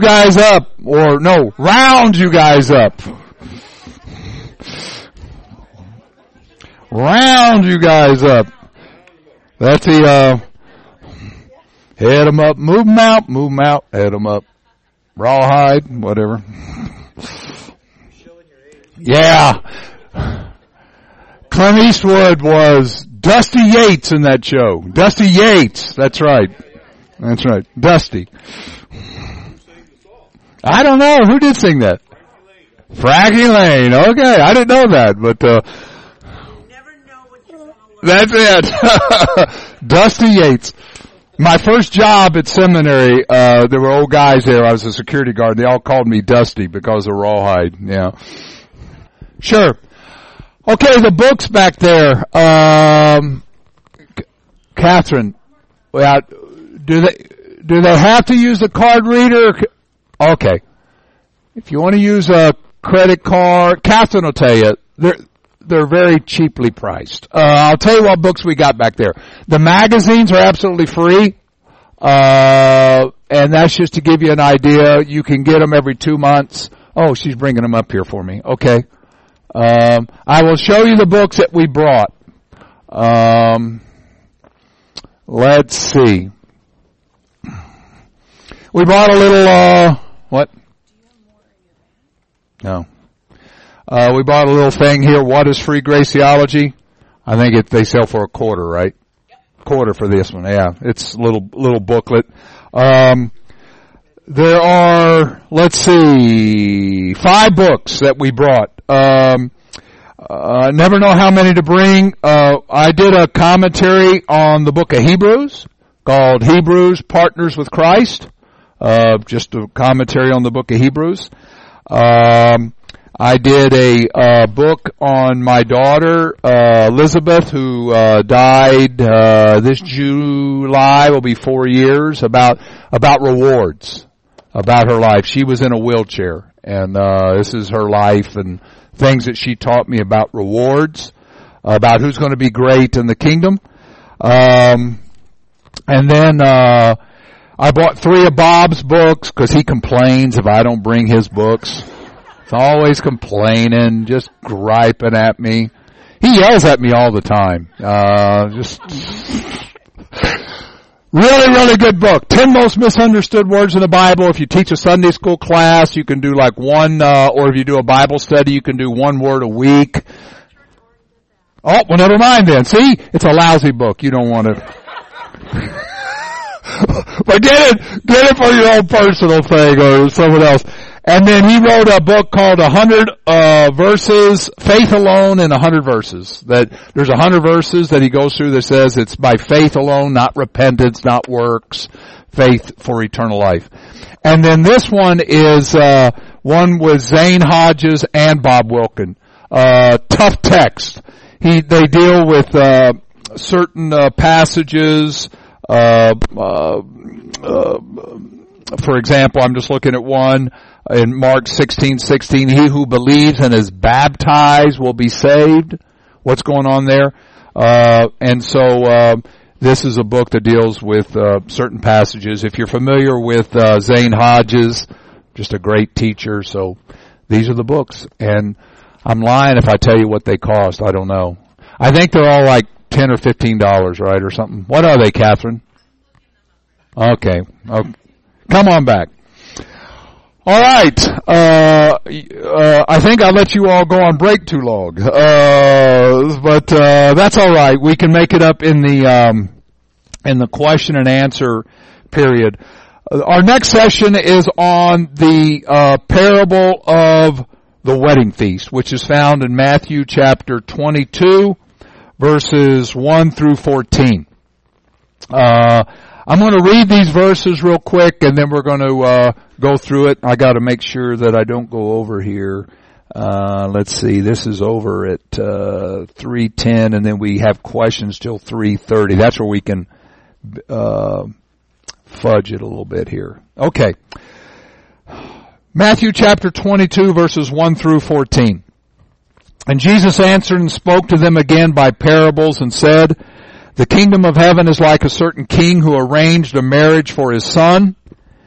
guys up. Or no, round you guys up. Round you guys up. That's the, head 'em up, move 'em out, head 'em up. Rawhide, whatever. Yeah. Clint Eastwood was Dusty Yates in that show. Dusty Yates. That's right. That's right. Dusty. I don't know. Who did sing that? Frankie Lane. Okay. I didn't know that, but, that's it. Dusty Yates. My first job at seminary, there were old guys there. I was a security guard. They all called me Dusty because of Rawhide. Yeah. Sure. Okay, the books back there. Catherine, do they have to use a card reader? Okay. If you want to use a credit card, Catherine will tell you, they're very cheaply priced. I'll tell you what books we got back there. The magazines are absolutely free. And that's just to give you an idea. You can get them every 2 months. Oh, she's bringing them up here for me. Okay. I will show you the books that we brought. Let's see. We brought a little, what? No. We bought a little thing here. What is free graciology? I think they sell for $0.25, right? Yep. $0.25 for this one. Yeah. It's a little booklet. There are, let's see, 5 books that we brought. Never know how many to bring. I did a commentary on the book of Hebrews called Hebrews Partners with Christ. Just a commentary on the book of Hebrews. I did a book on my daughter, Elizabeth, who died this July, will be 4 years, about rewards, about her life. She was in a wheelchair, and this is her life and things that she taught me about rewards, about who's going to be great in the kingdom. And then I bought 3 of Bob's books because he complains if I don't bring his books. He's always complaining, just griping at me. He yells at me all the time. Just really, really good book. 10 Most Misunderstood Words in the Bible. If you teach a Sunday school class, you can do like one, or if you do a Bible study, you can do 1 word a week. Oh, well, never mind then. See? It's a lousy book. You don't want to. But get it for your own personal thing or someone else. And then he wrote a book called 100 verses, Faith Alone in 100 verses. That there's 100 verses that he goes through that says it's by faith alone, not repentance, not works, faith for eternal life. And then this one is one with Zane Hodges and Bob Wilkin. Tough text. They deal with certain passages. For example, I'm just looking at one. In Mark 16:16, he who believes and is baptized will be saved. What's going on there? And so this is a book that deals with certain passages. If you're familiar with Zane Hodges, just a great teacher. So these are the books. And I'm lying if I tell you what they cost. I don't know. I think they're all like $10 or $15, right, or something. What are they, Catherine? Okay. Come on back. All right. I think I let you all go on break too long. But that's all right. We can make it up in the question and answer period. Our next session is on the parable of the wedding feast, which is found in Matthew chapter 22, verses 1 through 14. I'm going to read these verses real quick, and then we're going to go through it. I got to make sure that I don't go over here. Let's see. This is over at 3:10, and then we have questions till 3:30. That's where we can fudge it a little bit here. Okay. Matthew chapter 22, verses 1 through 14. And Jesus answered and spoke to them again by parables and said, the kingdom of heaven is like a certain king who arranged a marriage for his son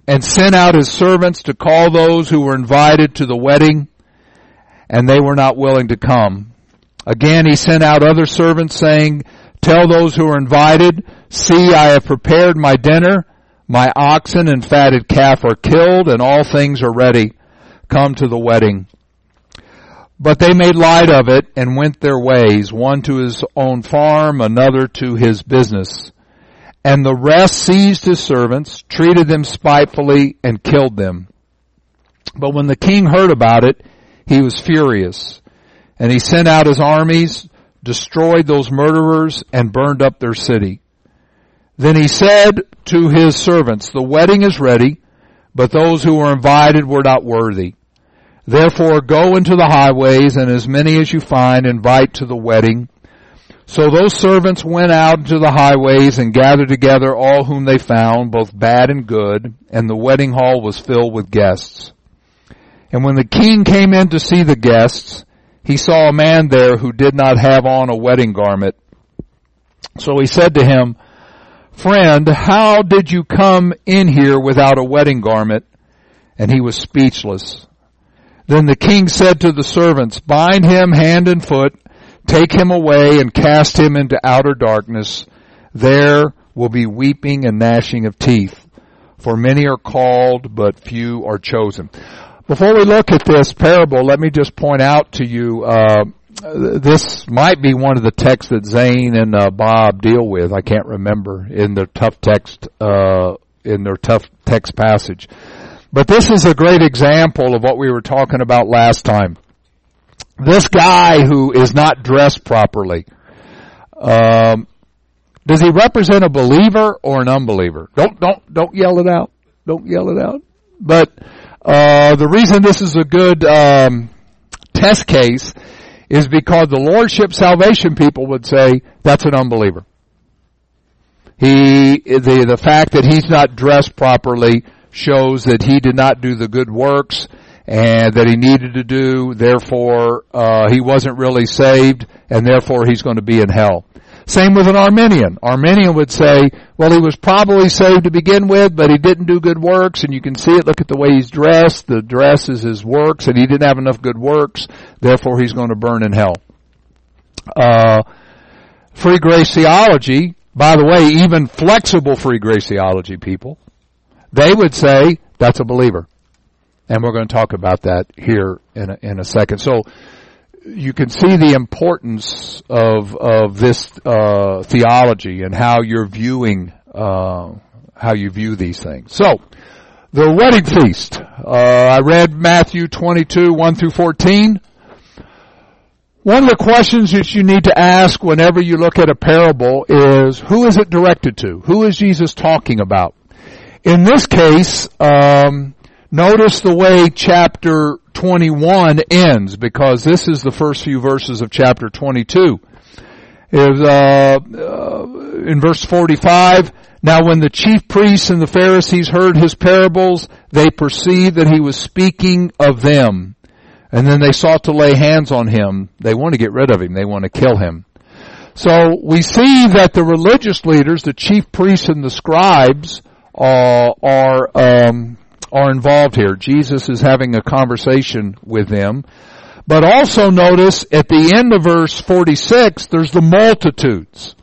and sent out his servants to call those who were invited to the wedding, and they were not willing to come. Again, he sent out other servants, saying, tell those who are invited, see, I have prepared my dinner. My oxen and fatted calf are killed, and all things are ready. Come to the wedding. But they made light of it and went their ways, one to his own farm, another to his business. And the rest seized his servants, treated them spitefully, and killed them. But when the king heard about it, he was furious. And he sent out his armies, destroyed those murderers, and burned up their city. Then he said to his servants, the wedding is ready, but those who were invited were not worthy. Therefore go into the highways, and as many as you find, invite to the wedding. So those servants went out into the highways and gathered together all whom they found, both bad and good, and the wedding hall was filled with guests. And when the king came in to see the guests, he saw a man there who did not have on a wedding garment. So he said to him, friend, how did you come in here without a wedding garment? And he was speechless. Then the king said to the servants, bind him hand and foot, take him away and cast him into outer darkness. There will be weeping and gnashing of teeth, for many are called, but few are chosen. Before we look at this parable, let me just point out to you, this might be one of the texts that Zane and Bob deal with. I can't remember in their tough text passage. But this is a great example of what we were talking about last time. This guy who is not dressed properly, does he represent a believer or an unbeliever? Don't yell it out. Don't yell it out. But the reason this is a good test case is because the Lordship Salvation people would say that's an unbeliever. The fact that he's not dressed properly shows that he did not do the good works and that he needed to do. Therefore, he wasn't really saved, and therefore he's going to be in hell. Same with an Arminian. Arminian would say, well, he was probably saved to begin with, but he didn't do good works, and you can see it. Look at the way he's dressed. The dress is his works, and he didn't have enough good works. Therefore, he's going to burn in hell. Free grace theology, by the way, even flexible free grace theology people, they would say that's a believer. And we're going to talk about that here in a second. So you can see the importance of this theology and how you're viewing how you view these things. So the wedding feast. I read Matthew 22, 1 through 14. One of the questions that you need to ask whenever you look at a parable is, who is it directed to? Who is Jesus talking about? In this case, notice the way chapter 21 ends, because this is the first few verses of chapter 22. In verse 45, now when the chief priests and the Pharisees heard his parables, they perceived that he was speaking of them. And then they sought to lay hands on him. They want to get rid of him. They want to kill him. So we see that the religious leaders, the chief priests and the scribes, are involved here. Jesus is having a conversation with them. But also notice at the end of verse 46, there's the multitudes.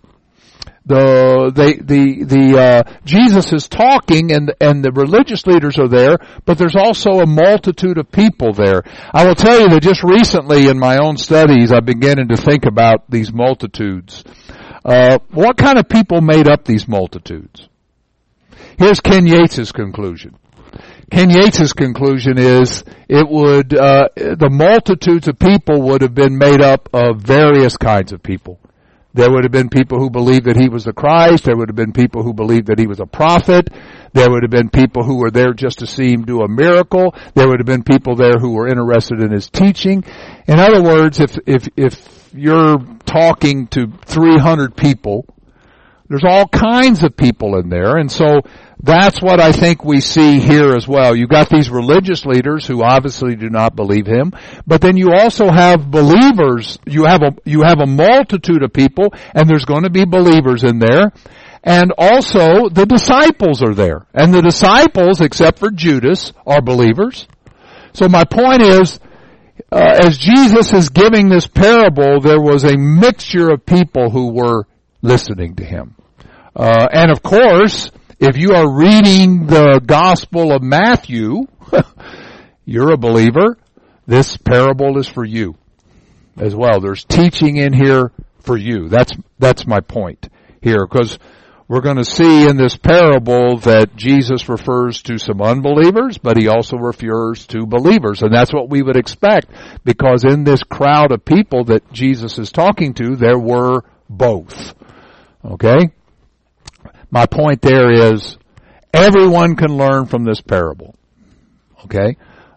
Jesus is talking and the religious leaders are there, but there's also a multitude of people there. I will tell you that just recently in my own studies, I'm beginning to think about these multitudes. What kind of people made up these multitudes? Here's Ken Yates' conclusion. Ken Yates' conclusion is the multitudes of people would have been made up of various kinds of people. There would have been people who believed that he was the Christ. There would have been people who believed that he was a prophet. There would have been people who were there just to see him do a miracle. There would have been people there who were interested in his teaching. In other words, if you're talking to 300 people, there's all kinds of people in there. And so that's what I think we see here as well. You've got these religious leaders who obviously do not believe him, but then you also have believers. You have a multitude of people, and there's going to be believers in there. and also the disciples are there. And the disciples, except for Judas, are believers. So my point is, as Jesus is giving this parable, there was a mixture of people who were listening to him. And of course, if you are reading the Gospel of Matthew, you're a believer. This parable is for you as well. There's teaching in here for you. That's my point here, because we're going to see in this parable that Jesus refers to some unbelievers, but he also refers to believers. And that's what we would expect, because in this crowd of people that Jesus is talking to, there were both. Okay? My point there is, everyone can learn from this parable. Okay?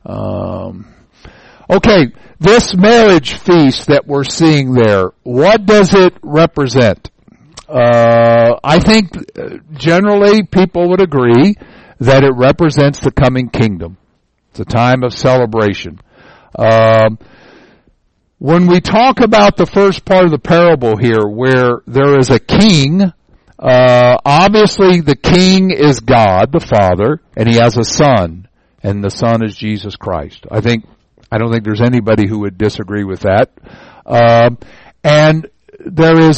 Okay, this marriage feast that we're seeing there, what does it represent? I think generally people would agree that it represents the coming kingdom. It's a time of celebration. When we talk about the first part of the parable here, where there is a king, obviously the king is God, the Father, and he has a son, and the son is Jesus Christ. I don't think there's anybody who would disagree with that. And there is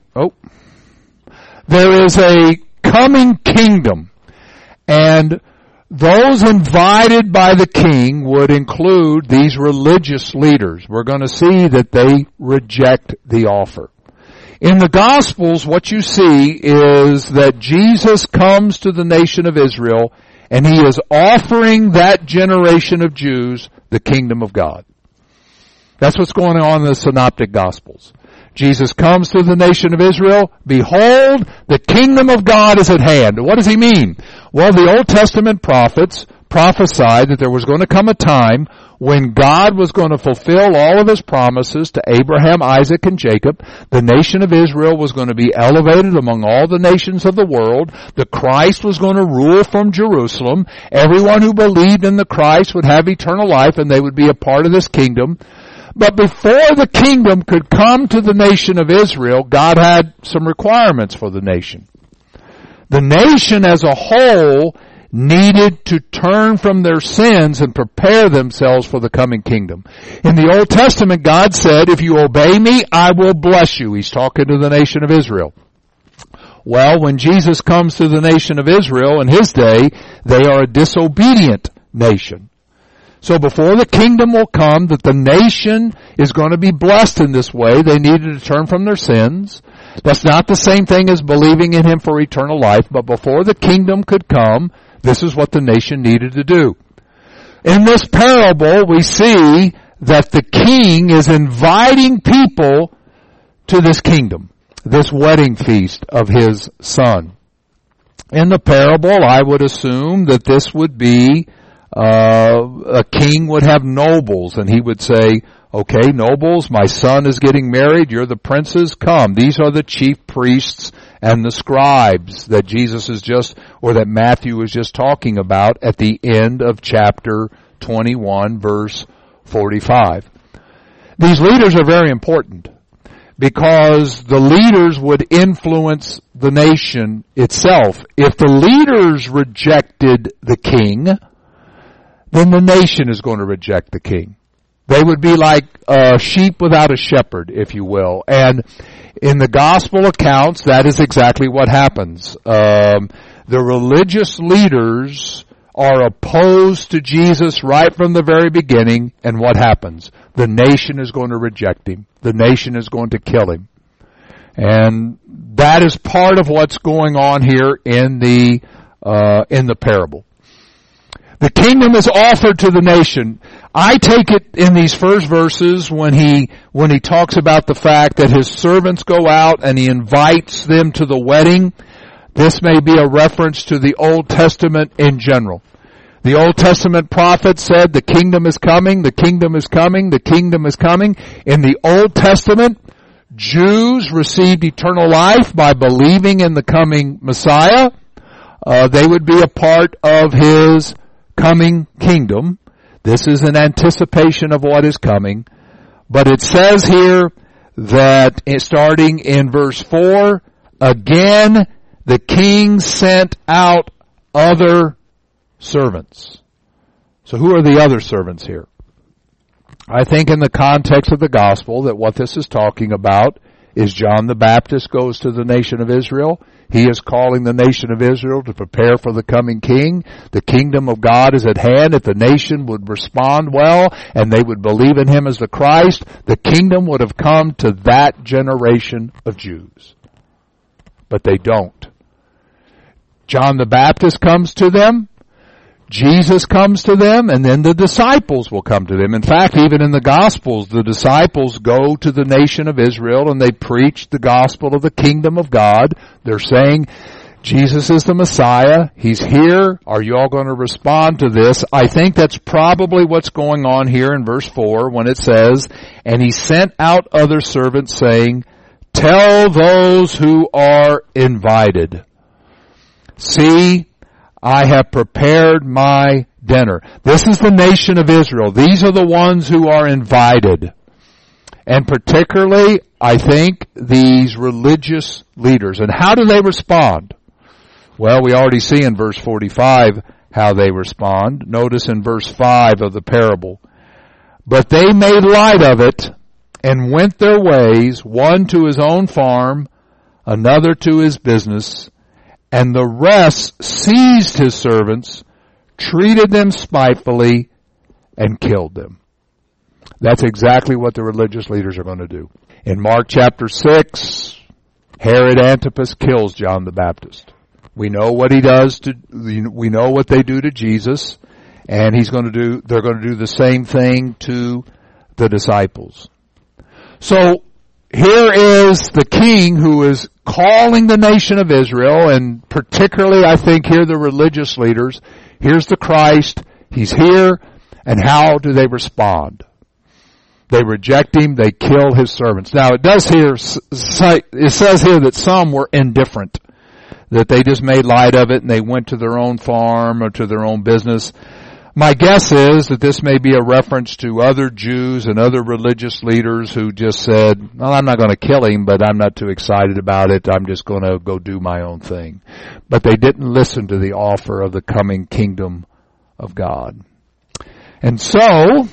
a coming kingdom, and those invited by the king would include these religious leaders. We're going to see that they reject the offer. In the Gospels, what you see is that Jesus comes to the nation of Israel, and he is offering that generation of Jews the kingdom of God. That's what's going on in the Synoptic Gospels. Jesus comes to the nation of Israel. Behold, the kingdom of God is at hand. What does he mean? Well, the Old Testament prophets prophesied that there was going to come a time when God was going to fulfill all of his promises to Abraham, Isaac, and Jacob. The nation of Israel was going to be elevated among all the nations of the world. The Christ was going to rule from Jerusalem. Everyone who believed in the Christ would have eternal life, and they would be a part of this kingdom. But before the kingdom could come to the nation of Israel, God had some requirements for the nation. The nation as a whole needed to turn from their sins and prepare themselves for the coming kingdom. In the Old Testament, God said, if you obey me, I will bless you. He's talking to the nation of Israel. Well, when Jesus comes to the nation of Israel in his day, they are a disobedient nation. So before the kingdom will come, that the nation is going to be blessed in this way, they needed to turn from their sins. That's not the same thing as believing in him for eternal life, but before the kingdom could come, this is what the nation needed to do. In this parable, we see that the king is inviting people to this kingdom, this wedding feast of his son. In the parable, I would assume that this would be a king would have nobles, and he would say, okay, nobles, my son is getting married, you're the princes, come. These are the chief priests and the scribes that Jesus is just, or that Matthew was just talking about at the end of chapter 21, verse 45. These leaders are very important, because the leaders would influence the nation itself. If the leaders rejected the king, then the nation is going to reject the king. They would be like sheep without a shepherd, if you will. And in the gospel accounts, that is exactly what happens. The religious leaders are opposed to Jesus right from the very beginning, and what happens? The nation is going to reject him. The nation is going to kill him. And that is part of what's going on here in the parable. The kingdom is offered to the nation. I take it in these first verses when he talks about the fact that his servants go out and he invites them to the wedding. This may be a reference to the Old Testament in general. The Old Testament prophet said, the kingdom is coming, the kingdom is coming, the kingdom is coming. In the Old Testament, Jews received eternal life by believing in the coming Messiah. They would be a part of his coming kingdom. This is an anticipation of what is coming. But it says here that starting in verse 4, again the king sent out other servants. So who are the other servants here? I think in the context of the gospel that what this is talking about is John the Baptist goes to the nation of Israel. He is calling the nation of Israel to prepare for the coming king. The kingdom of God is at hand. If the nation would respond well and they would believe in him as the Christ, the kingdom would have come to that generation of Jews. But they don't. John the Baptist comes to them. Jesus comes to them, and then the disciples will come to them. In fact, even in the Gospels, the disciples go to the nation of Israel and they preach the gospel of the kingdom of God. They're saying, Jesus is the Messiah. He's here. Are you all going to respond to this? I think that's probably what's going on here in verse 4 when it says, and he sent out other servants saying, tell those who are invited. See, I have prepared my dinner. This is the nation of Israel. These are the ones who are invited. And particularly, I think, these religious leaders. And how do they respond? Well, we already see in verse 45 how they respond. Notice in verse 5 of the parable. But they made light of it and went their ways, one to his own farm, another to his business, and the rest seized his servants, treated them spitefully, and killed them. That's exactly what the religious leaders are going to do. In Mark chapter 6, Herod Antipas kills John the Baptist. We know what he does we know what they do to Jesus, and they're going to do the same thing to the disciples. So, here is the king who is calling the nation of Israel, and particularly I think here the religious leaders. Here's the Christ. He's here. And how do they respond? They reject him. They kill his servants. Now it says here that some were indifferent, that they just made light of it and they went to their own farm or to their own business. My guess is that this may be a reference to other Jews and other religious leaders who just said, well, I'm not going to kill him, but I'm not too excited about it. I'm just going to go do my own thing. But they didn't listen to the offer of the coming kingdom of God. And so,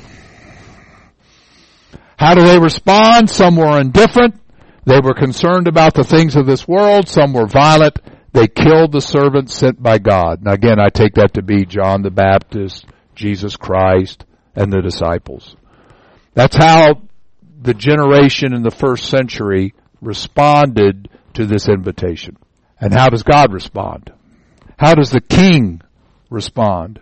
how do they respond? Some were indifferent. They were concerned about the things of this world. Some were violent. They killed the servants sent by God. Now again, I take that to be John the Baptist, Jesus Christ, and the disciples. That's how the generation in the first century responded to this invitation. And how does God respond? How does the king respond?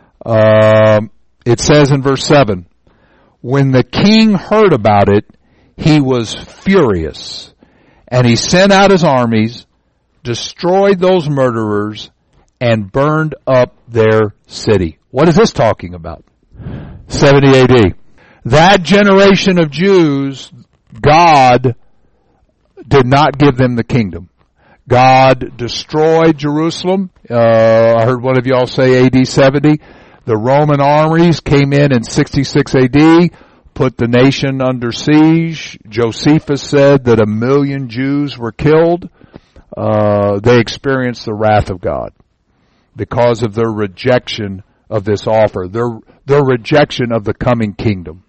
It says in verse 7, when the king heard about it, he was furious, and he sent out his armies, destroyed those murderers, and burned up their city. What is this talking about? 70 AD. That generation of Jews, God did not give them the kingdom. God destroyed Jerusalem. I heard one of y'all say AD 70. The Roman armies came in 66 AD, put the nation under siege. Josephus said that 1 million Jews were killed. They experienced the wrath of God because of their rejection of this offer, their rejection of the coming kingdom.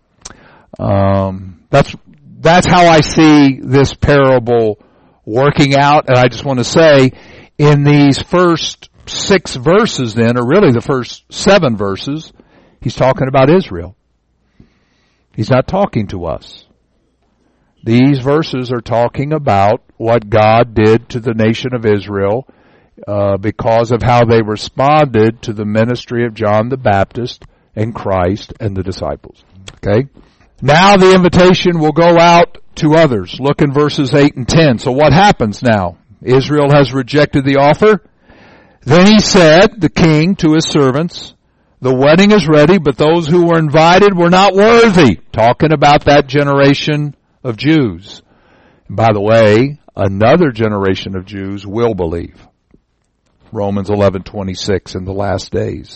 That's how I see this parable working out. And I just want to say, in these first 6 verses then, or really the first 7 verses, he's talking about Israel. He's not talking to us. These verses are talking about what God did to the nation of Israel because of how they responded to the ministry of John the Baptist and Christ and the disciples. Okay? Now the invitation will go out to others. Look in verses 8 and 10. So what happens now? Israel has rejected the offer. Then he said, the king, to his servants, the wedding is ready, but those who were invited were not worthy. Talking about that generation of Jews. And by the way, another generation of Jews will believe. Romans 11:26 in the last days.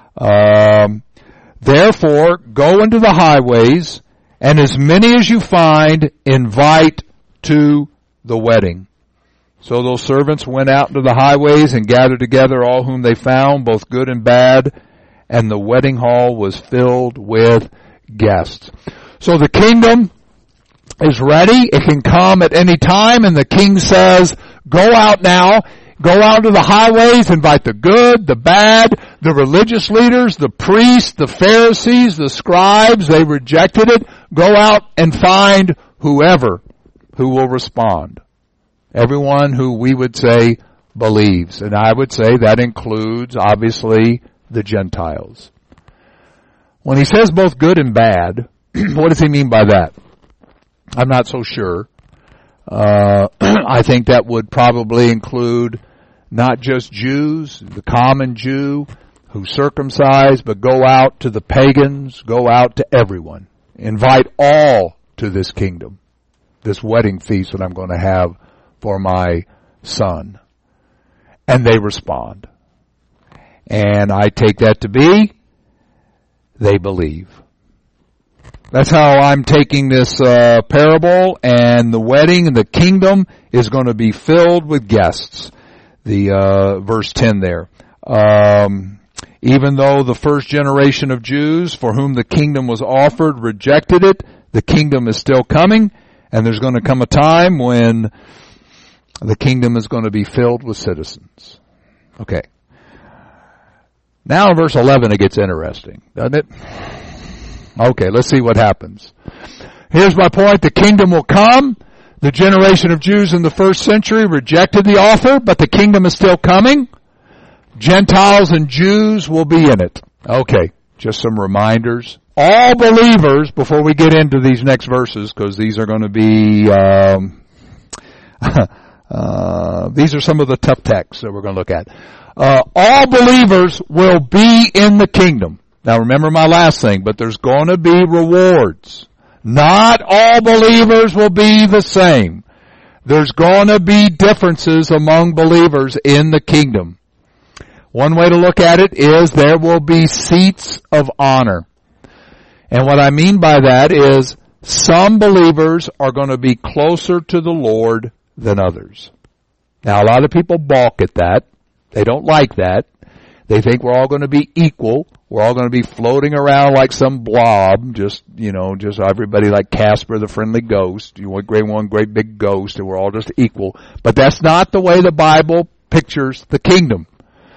Therefore, go into the highways, and as many as you find, invite to the wedding. So those servants went out into the highways and gathered together all whom they found, both good and bad, and the wedding hall was filled with guests. So the kingdom is ready. It can come at any time, and the king says, go out now. Go out to the highways, invite the good, the bad, the religious leaders, the priests, the Pharisees, the scribes. They rejected it. Go out and find whoever who will respond. Everyone who we would say believes. And I would say that includes, obviously, the Gentiles. When he says both good and bad, what does he mean by that? I'm not so sure. I think that would probably include not just Jews, the common Jew who circumcise, but go out to the pagans, go out to everyone. Invite all to this kingdom, this wedding feast that I'm going to have for my son. And they respond. And I take that to be, they believe. That's how I'm taking this parable, and the wedding and the kingdom is going to be filled with guests. The verse 10 there. Even though the first generation of Jews for whom the kingdom was offered rejected it, the kingdom is still coming, and there's going to come a time when the kingdom is going to be filled with citizens. Okay. Now in verse 11 it gets interesting, doesn't it? Okay, let's see what happens. Here's my point. The kingdom will come. The generation of Jews in the first century rejected the offer, but the kingdom is still coming. Gentiles and Jews will be in it. Okay, just some reminders. All believers, before we get into these next verses, because these are going to be, these are some of the tough texts that we're going to look at. All believers will be in the kingdom. Now remember my last thing, but there's going to be rewards. Not all believers will be the same. There's going to be differences among believers in the kingdom. One way to look at it is there will be seats of honor. And what I mean by that is some believers are going to be closer to the Lord than others. Now a lot of people balk at that. They don't like that. They think we're all going to be equal. We're all going to be floating around like some blob, just everybody like Casper the Friendly Ghost. You want one great big ghost, and we're all just equal. But that's not the way the Bible pictures the kingdom.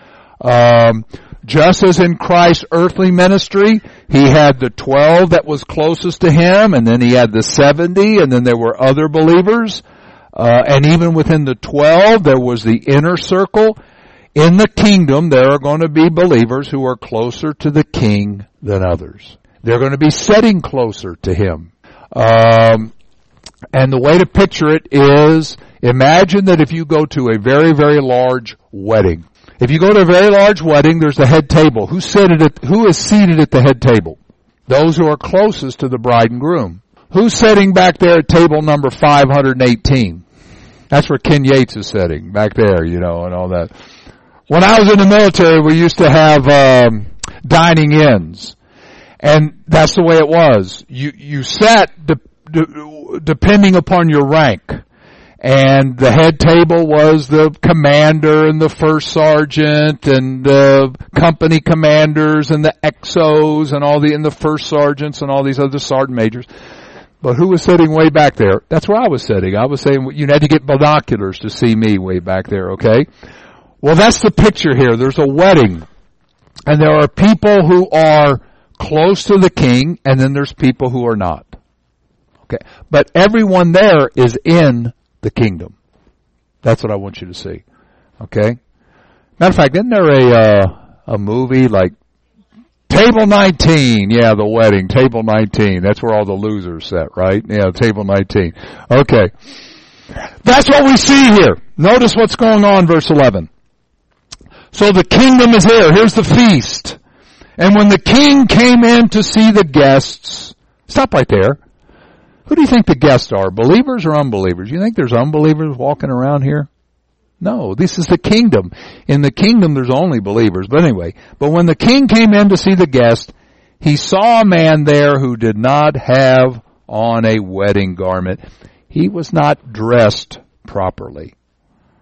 Just as in Christ's earthly ministry, he had the 12 that was closest to him, and then he had the 70, and then there were other believers. And even within the 12, there was the inner circle. In the kingdom, there are going to be believers who are closer to the king than others. They're going to be sitting closer to him. And the way to picture it is, imagine that if you go to a very, very large wedding. If you go to a very large wedding, there's the head table. Who is seated at the head table? Those who are closest to the bride and groom. Who's sitting back there at table number 518? That's where Ken Yates is sitting, back there, and all that. When I was in the military, we used to have dining ins, and that's the way it was. You sat depending upon your rank, and the head table was the commander and the first sergeant and the company commanders and the XOs and the first sergeants and all these other sergeant majors. But who was sitting way back there? That's where I was sitting. I was saying you had to get binoculars to see me way back there. Okay. Well, that's the picture here. There's a wedding, and there are people who are close to the king, and then there's people who are not. Okay, but everyone there is in the kingdom. That's what I want you to see. Okay? Matter of fact, isn't there a movie like Table 19? Yeah, the wedding, Table 19. That's where all the losers sit, right? Yeah, Table 19. Okay. That's what we see here. Notice what's going on, verse 11. So the kingdom is here. Here's the feast. And when the king came in to see the guests, stop right there. Who do you think the guests are? Believers or unbelievers? You think there's unbelievers walking around here? No, this is the kingdom. In the kingdom there's only believers. But anyway, but when the king came in to see the guest, he saw a man there who did not have on a wedding garment. He was not dressed properly.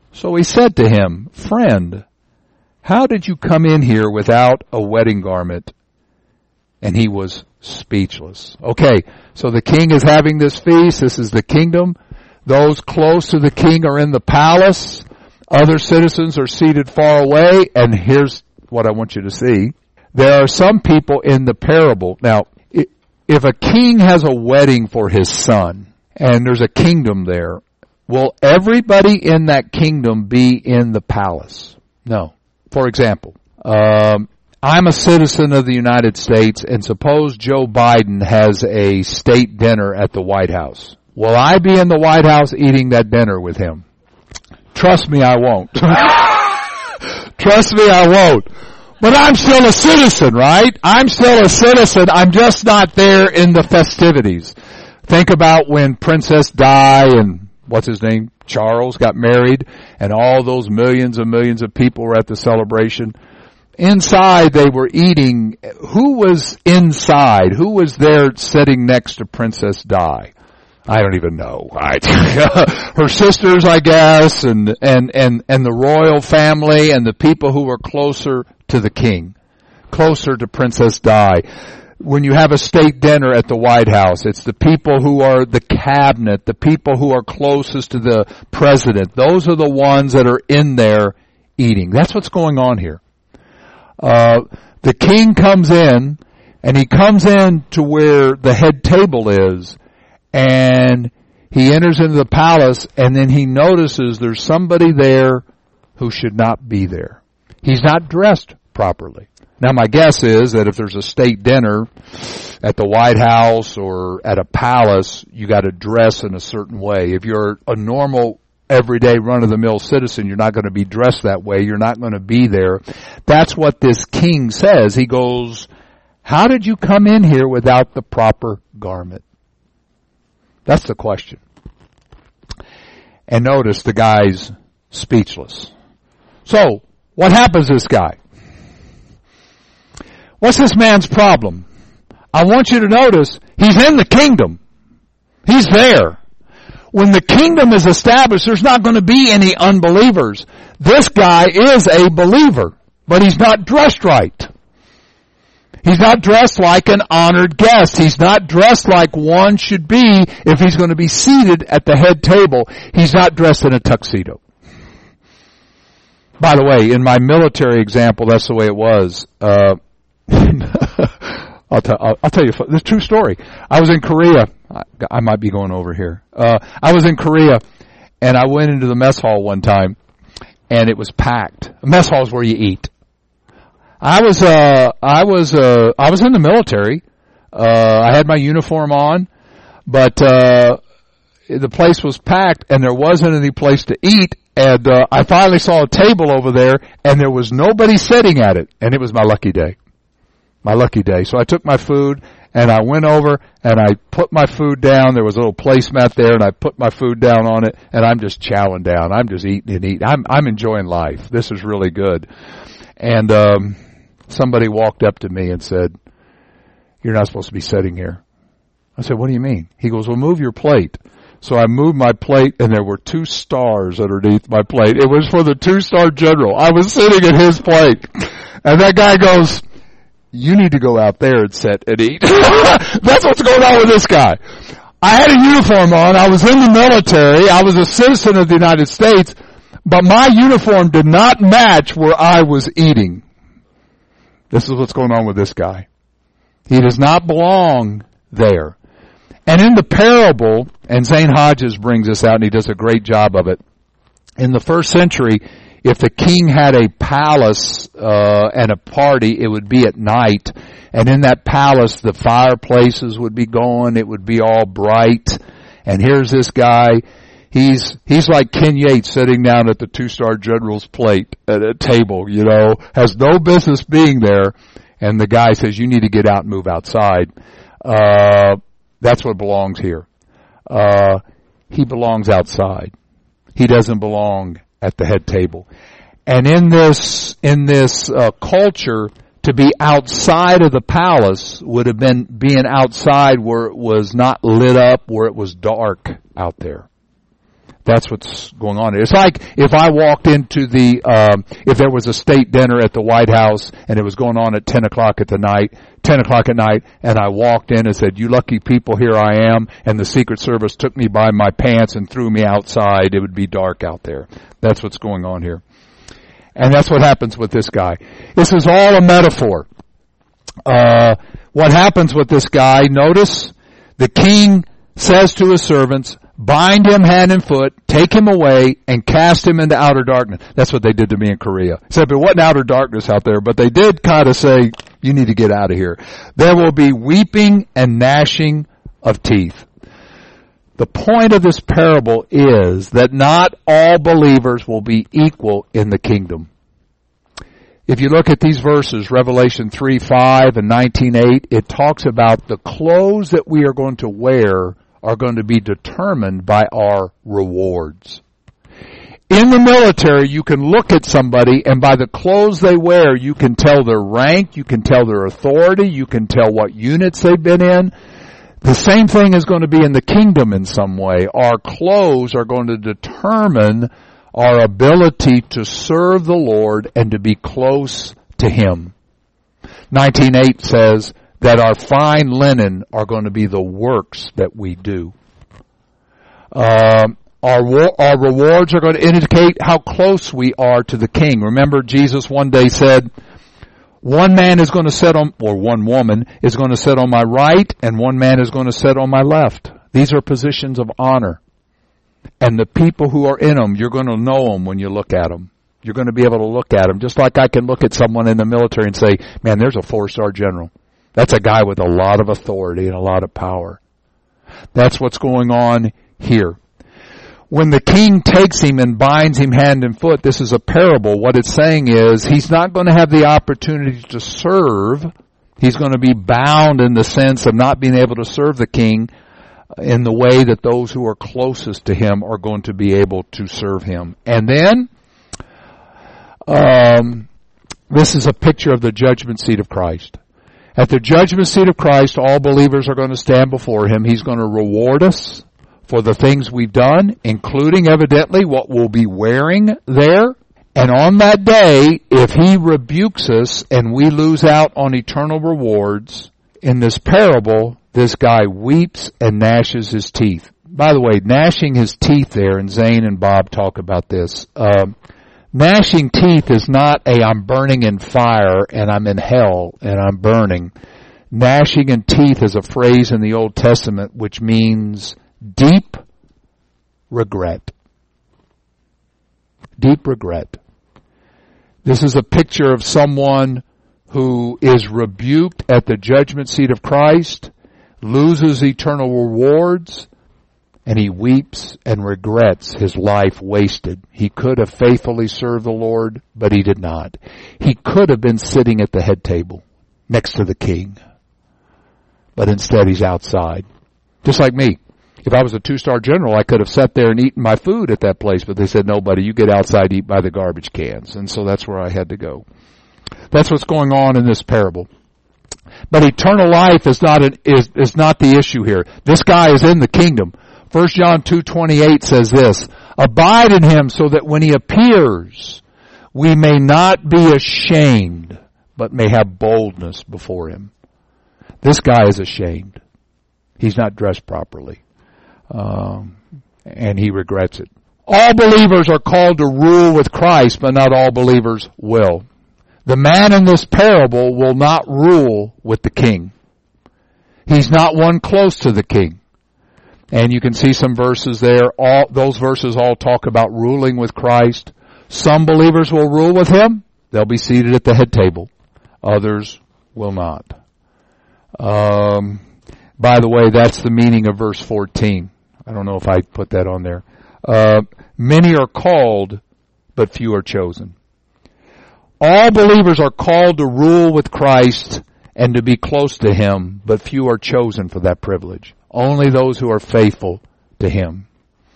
So he said to him, "Friend, how did you come in here without a wedding garment?" And he was speechless. Okay, so the king is having this feast. This is the kingdom. Those close to the king are in the palace. Other citizens are seated far away. And here's what I want you to see. There are some people in the parable. Now, if a king has a wedding for his son, and there's a kingdom there, will everybody in that kingdom be in the palace? No. For example, I'm a citizen of the United States, and suppose Joe Biden has a state dinner at the White House. Will I be in the White House eating that dinner with him? Trust me, I won't. Trust me, I won't. But I'm still a citizen, right? I'm still a citizen. I'm just not there in the festivities. Think about when Princess Di and what's his name, Charles, got married, and all those millions and millions of people were at the celebration. Inside they were eating. Who was inside? Who was there sitting next to Princess Di? I don't even know. Her sisters, I guess, and the royal family and the people who were closer to the king, closer to Princess Di. When you have a state dinner at the White House, it's the people who are the cabinet, the people who are closest to the president. Those are the ones that are in there eating. That's what's going on here. The king comes in, and he comes in to where the head table is, and he enters into the palace, and then he notices there's somebody there who should not be there. He's not dressed properly. Now my guess is that if there's a state dinner at the White House or at a palace, you got to dress in a certain way. If you're a normal, everyday, run-of-the-mill citizen, you're not going to be dressed that way. You're not going to be there. That's what this king says. He goes, "How did you come in here without the proper garment?" That's the question. And notice the guy's speechless. So, what happens to this guy? What's this man's problem? I want you to notice, he's in the kingdom. He's there. When the kingdom is established, there's not going to be any unbelievers. This guy is a believer, but he's not dressed right. He's not dressed like an honored guest. He's not dressed like one should be if he's going to be seated at the head table. He's not dressed in a tuxedo. By the way, in my military example, that's the way it was. I'll tell you, this true story. I was in Korea. I might be going over here. I was in Korea, and I went into the mess hall one time, and it was packed. A mess hall is where you eat. I was in the military. I had my uniform on, but the place was packed, and there wasn't any place to eat. And I finally saw a table over there, and there was nobody sitting at it, and it was my lucky day. My lucky day. So I took my food, and I went over, and I put my food down. There was a little placemat there, and I put my food down on it, and I'm just chowing down. I'm just eating and eating. I'm enjoying life. This is really good. And somebody walked up to me and said, "You're not supposed to be sitting here." I said, "What do you mean?" He goes, "Well, move your plate." So I moved my plate, and there were 2 stars underneath my plate. It was for the 2-star general. I was sitting at his plate. And that guy goes, "You need to go out there and sit and eat." That's what's going on with this guy. I had a uniform on. I was in the military. I was a citizen of the United States. But my uniform did not match where I was eating. This is what's going on with this guy. He does not belong there. And in the parable, and Zane Hodges brings this out, and he does a great job of it. In the first century, if the king had a palace and a party, it would be at night. And in that palace, the fireplaces would be going. It would be all bright. And here's this guy. He's like Ken Yates sitting down at the 2-star general's plate at a table, has no business being there. And the guy says, "You need to get out and move outside." That's what belongs here. He belongs outside. He doesn't belong at the head table. And in this culture, to be outside of the palace would have been being outside where it was not lit up, where it was dark out there. That's what's going on. It's like if I walked into if there was a state dinner at the White House and it was going on at 10 o'clock at night, and I walked in and said, "You lucky people, here I am," and the Secret Service took me by my pants and threw me outside, it would be dark out there. That's what's going on here. And that's what happens with this guy. This is all a metaphor. What happens with this guy, notice, the king says to his servants, "Bind him hand and foot, take him away, and cast him into outer darkness." That's what they did to me in Korea. Except it wasn't outer darkness out there, but they did kind of say, "You need to get out of here." There will be weeping and gnashing of teeth. The point of this parable is that not all believers will be equal in the kingdom. If you look at these verses, Revelation 3:5 and 19:8, it talks about the clothes that we are going to wear are going to be determined by our rewards. In the military, you can look at somebody, and by the clothes they wear, you can tell their rank, you can tell their authority, you can tell what units they've been in. The same thing is going to be in the kingdom in some way. Our clothes are going to determine our ability to serve the Lord and to be close to Him. 19:8 says that our fine linen are going to be the works that we do. Our rewards are going to indicate how close we are to the King. Remember, Jesus one day said, one man is going to sit on, or one woman is going to sit on my right, and one man is going to sit on my left. These are positions of honor. And the people who are in them, you're going to know them when you look at them. You're going to be able to look at them. Just like I can look at someone in the military and say, man, there's a 4-star general. That's a guy with a lot of authority and a lot of power. That's what's going on here. When the king takes him and binds him hand and foot, this is a parable. What it's saying is he's not going to have the opportunity to serve. He's going to be bound in the sense of not being able to serve the king in the way that those who are closest to him are going to be able to serve him. And then, this is a picture of the judgment seat of Christ. At the judgment seat of Christ, all believers are going to stand before him. He's going to reward us for the things we've done, including evidently what we'll be wearing there. And on that day, if he rebukes us and we lose out on eternal rewards, in this parable, this guy weeps and gnashes his teeth. By the way, gnashing his teeth there, and Zane and Bob talk about this. Gnashing teeth is not I'm burning in fire and I'm in hell and I'm burning. Gnashing in teeth is a phrase in the Old Testament which means deep regret. Deep regret. This is a picture of someone who is rebuked at the judgment seat of Christ, loses eternal rewards, and he weeps and regrets his life wasted. He could have faithfully served the Lord, but he did not. He could have been sitting at the head table next to the king, but instead he's outside. Just like me. If I was a 2-star general, I could have sat there and eaten my food at that place, but they said, no, buddy, you get outside, eat by the garbage cans. And so that's where I had to go. That's what's going on in this parable. But eternal life is not the issue here. This guy is in the kingdom. 1 John 2:28 says this, abide in him so that when he appears, we may not be ashamed, but may have boldness before him. This guy is ashamed. He's not dressed properly. And he regrets it. All believers are called to rule with Christ, but not all believers will. The man in this parable will not rule with the king. He's not one close to the king. And you can see some verses there. Those verses all talk about ruling with Christ. Some believers will rule with him. They'll be seated at the head table. Others will not. By the way, that's the meaning of verse 14. I don't know if I put that on there. Many are called, but few are chosen. All believers are called to rule with Christ and to be close to him, but few are chosen for that privilege. Only those who are faithful to him.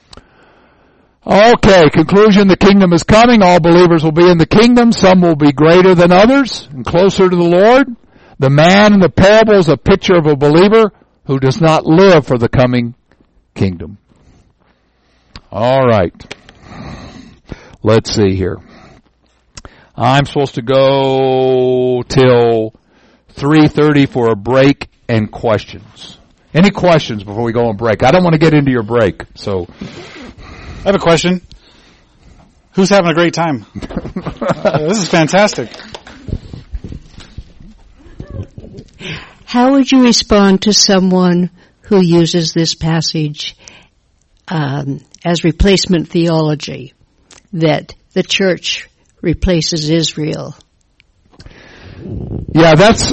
Okay, conclusion, the kingdom is coming. All believers will be in the kingdom. Some will be greater than others and closer to the Lord. The man in the parable is a picture of a believer who does not live for the coming kingdom. All right. Let's see here. I'm supposed to go till 3:30 for a break and questions. Any questions before we go on break? I don't want to get into your break, so. I have a question. Who's having a great time? This is fantastic. How would you respond to someone who uses this passage as replacement theology, that the church replaces Israel? Yeah, that's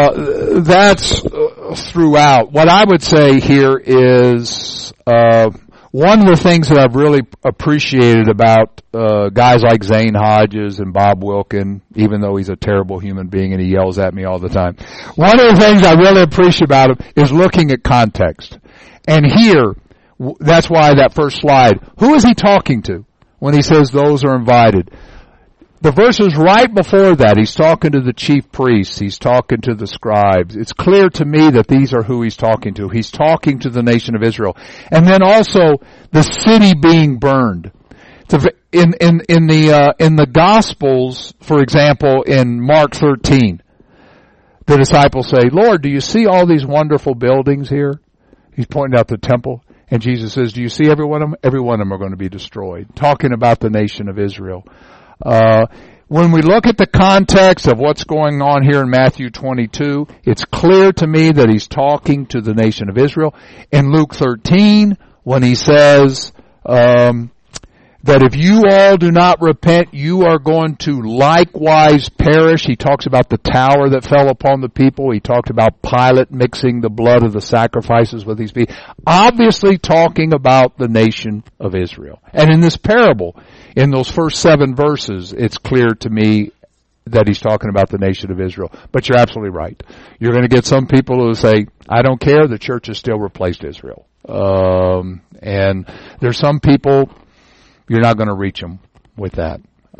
throughout. What I would say here is one of the things that I've really appreciated about guys like Zane Hodges and Bob Wilkin, even though he's a terrible human being and he yells at me all the time. One of the things I really appreciate about him is looking at context. And here, that's why that first slide, who is he talking to when he says those are invited? The verses right before that, he's talking to the chief priests. He's talking to the scribes. It's clear to me that these are who he's talking to. He's talking to the nation of Israel. And then also the city being burned. In the Gospels, for example, in Mark 13, the disciples say, Lord, do you see all these wonderful buildings here? He's pointing out the temple. And Jesus says, do you see every one of them? Every one of them are going to be destroyed. Talking about the nation of Israel. When we look at the context of what's going on here in Matthew 22, it's clear to me that he's talking to the nation of Israel. In Luke 13, when he says that if you all do not repent, you are going to likewise perish. He talks about the tower that fell upon the people. He talked about Pilate mixing the blood of the sacrifices with these people. Obviously talking about the nation of Israel. And in this parable, in those first 7 verses, it's clear to me that he's talking about the nation of Israel. But you're absolutely right. You're going to get some people who say, I don't care, the church has still replaced Israel. And there's some people, you're not going to reach them with that.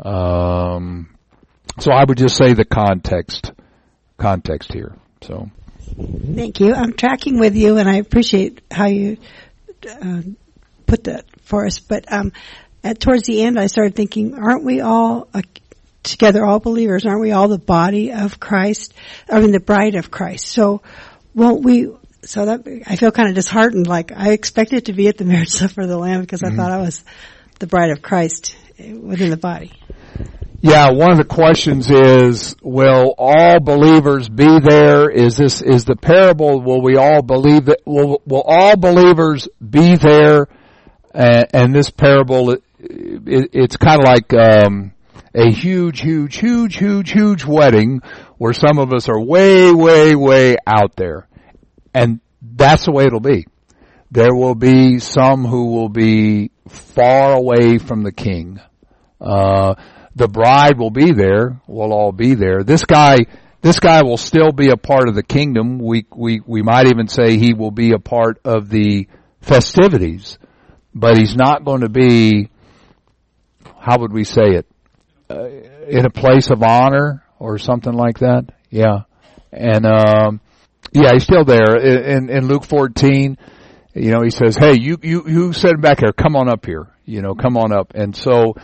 So I would just say the context here. So. Thank you. I'm tracking with you, and I appreciate how you put that for us. But towards the end, I started thinking, aren't we all together, all believers? Aren't we all the body of Christ? I mean, the bride of Christ. So won't we? So that I feel kind of disheartened. Like I expected to be at the marriage supper of the Lamb because I thought I was the bride of Christ within the body. Yeah, one of the questions is, will all believers be there? Is the parable, will we all believe that, will all believers be there? And this parable, it's kind of like, a huge wedding where some of us are way out there. And that's the way it'll be. There will be some who will be far away from the king. The bride will be there. We'll all be there. This guy will still be a part of the kingdom. We might even say he will be a part of the festivities, but he's not going to be, how would we say it, in a place of honor or something like that. Yeah. And, he's still there. In Luke 14, he says, hey, you sitting back here, come on up here, come on up. And so,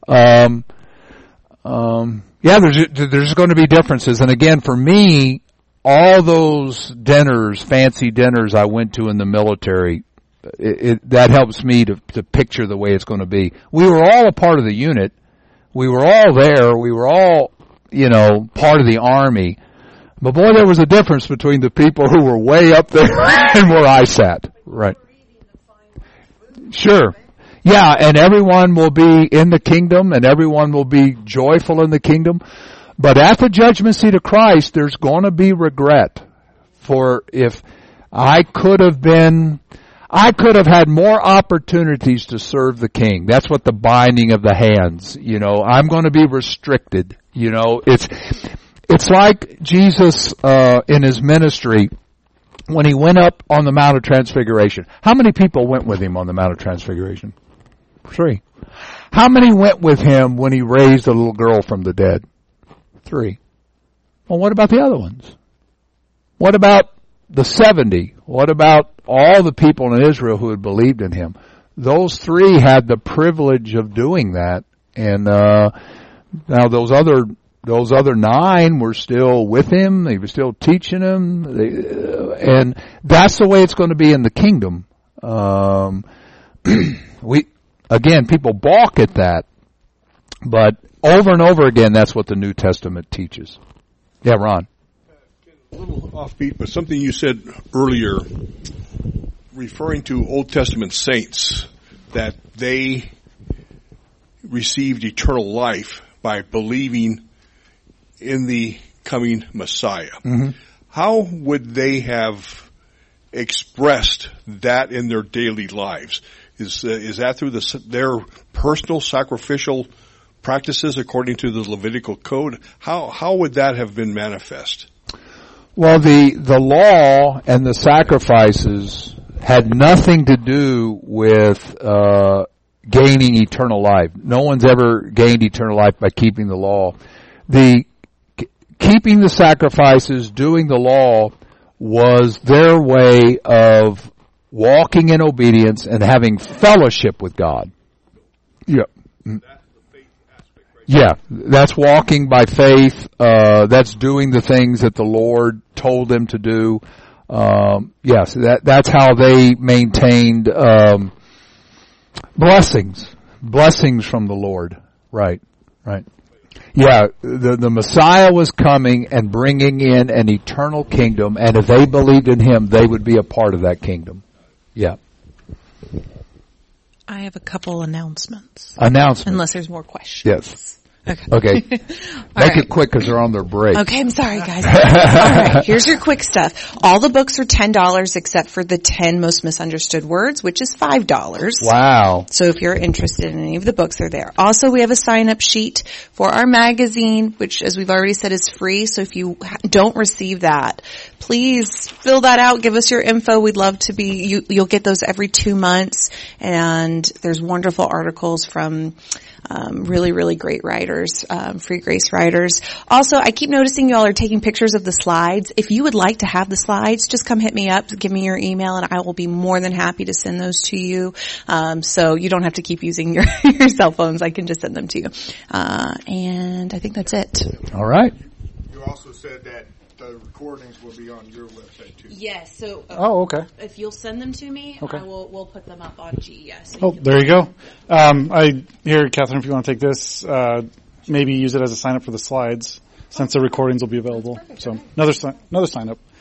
there's going to be differences. And again, for me, all those dinners, fancy dinners I went to in the military, that helps me to picture the way it's going to be. We were all a part of the unit. We were all there. We were all, part of the army. But boy, there was a difference between the people who were way up there and where I sat. Right. Sure. Yeah, and everyone will be in the kingdom and everyone will be joyful in the kingdom. But at the judgment seat of Christ, there's going to be regret. For if I could have had more opportunities to serve the king. That's what the binding of the hands, I'm going to be restricted. It's like Jesus, in his ministry, when he went up on the Mount of Transfiguration. How many people went with him on the Mount of Transfiguration? 3. How many went with him when he raised the little girl from the dead? 3. Well, what about the other ones? What about the 70? What about all the people in Israel who had believed in him? those three had the privilege of doing that. And now those other 9 were still with him. They were still teaching him. And that's the way it's going to be in the kingdom. People balk at that. But over and over again, that's what the New Testament teaches. Yeah, Ron. A little offbeat, but something you said earlier, referring to Old Testament saints, that they received eternal life by believing in the coming Messiah. Mm-hmm. How would they have expressed that in their daily lives? Is that through their personal sacrificial practices according to the Levitical code? How would that have been manifest? Well, the law and the sacrifices had nothing to do with gaining eternal life. No one's ever gained eternal life by keeping the law. Keeping the sacrifices, doing the law, was their way of walking in obedience and having fellowship with God. Yeah. Yeah, that's walking by faith. That's doing the things that the Lord told them to do. Yes, that's how they maintained blessings from the Lord. Right. Yeah, the Messiah was coming and bringing in an eternal kingdom, and if they believed in Him, they would be a part of that kingdom. Yeah. I have a couple announcements. Unless there's more questions. Yes. Okay. Make it quick because they're on their break. Okay, I'm sorry, guys. All right, here's your quick stuff. All the books are $10 except for the 10 most misunderstood words, which is $5. Wow. So if you're interested in any of the books, they're there. Also, we have a sign-up sheet for our magazine, which, as we've already said, is free. So if you don't receive that, please fill that out. Give us your info. We'd love to be, you'll get those every 2 months. And there's wonderful articles from really, really great writers, Free Grace writers. Also, I keep noticing y'all are taking pictures of the slides. If you would like to have the slides, just come hit me up, give me your email, and I will be more than happy to send those to you. So you don't have to keep using your cell phones. I can just send them to you. And I think that's it. All right. You also said that the recordings will be on your website too. Yes. So. Okay. If you'll send them to me, okay. We'll put them up on GES. So there you go. Catherine, if you want to take this, maybe use it as a sign up for the slides, since the recordings will be available. So another sign up.